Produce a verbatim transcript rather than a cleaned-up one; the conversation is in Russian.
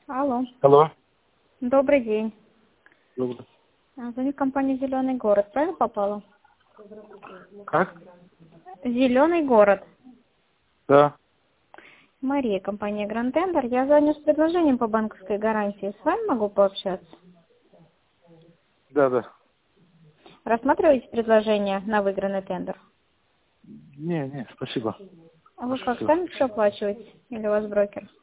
Алло. Алло. Добрый день. Добрый. А, Звоню в компанию «Зеленый город». Правильно попала? Как? «Зеленый город». Да. Мария, компания «Гранд Тендер». Я звоню с предложением по банковской гарантии. С вами могу пообщаться? Да, да. Рассматриваете предложение на выигранный тендер? Не, не, спасибо. А вы как, Всё. сами все оплачиваете? Или у вас брокер?